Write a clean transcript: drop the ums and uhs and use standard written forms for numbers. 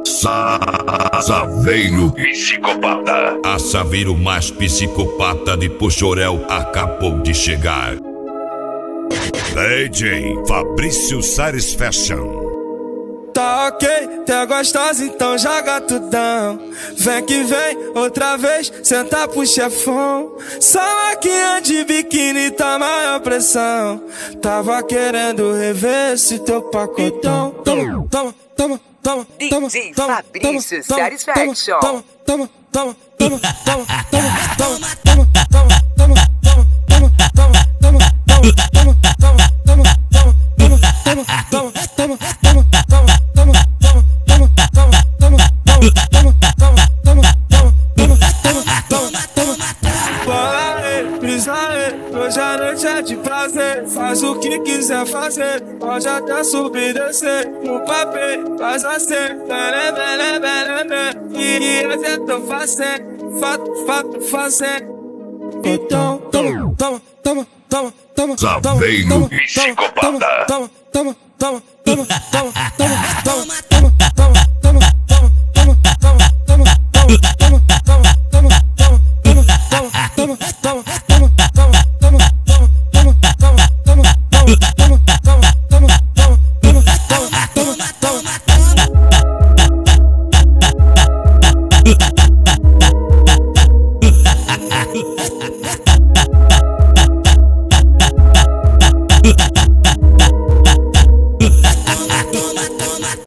Saveiro psicopata. A Saveiro mais psicopata de Pochorel acabou de chegar. DJ Fabrício Satisfaction. Tá ok, tá gostosa, então joga tudão. Vem que vem, outra vez, senta pro chefão. Só maquinha de biquíni tá maior pressão. Tava querendo rever esse teu pacotão. Toma, toma, toma, toma, toma, DJ toma, Fabrício toma, Satisfaction. toma, toma, toma, toma, toma, toma, toma, toma, toma, toma, toma, toma, toma, toma, hoje a noite é de prazer, faz o que quiser fazer, pode até subir e descer, no papel faz assim, e é tão fácil, fazer. Então, toma, toma, toma, toma, toma, Saveiro psicopata. toma, toma, toma, toma, toma, toma, toma, toma, toma, toma.